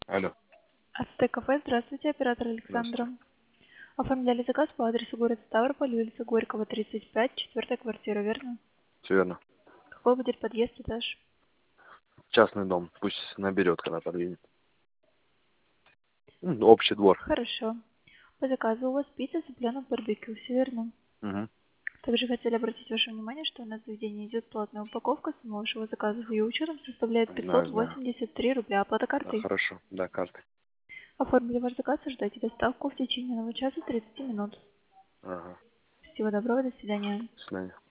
Алло, АТ-кафе, здравствуйте, оператор Александра. здравствуйте. Оформляли заказ по адресу город Ставрополь, улица Горького, 35, четвертая квартира, верно? Все верно. Какой будет подъезд, этаж? Частный дом. Пусть наберет, когда подъедет. Общий двор. Хорошо. По заказу у вас пицца, цыпленок, барбекю, все верно? Угу. Также хотели обратить ваше внимание, что у нас в заведении идет платная упаковка. Сумма вашего заказа с ее учетом составляет Да, знаю. 583 рубля. Оплата Да, картой. хорошо. Да, картой. Оформили ваш заказ, ожидайте доставку в течение 1 часа 30 минут. Ага. Всего доброго, до свидания. До свидания.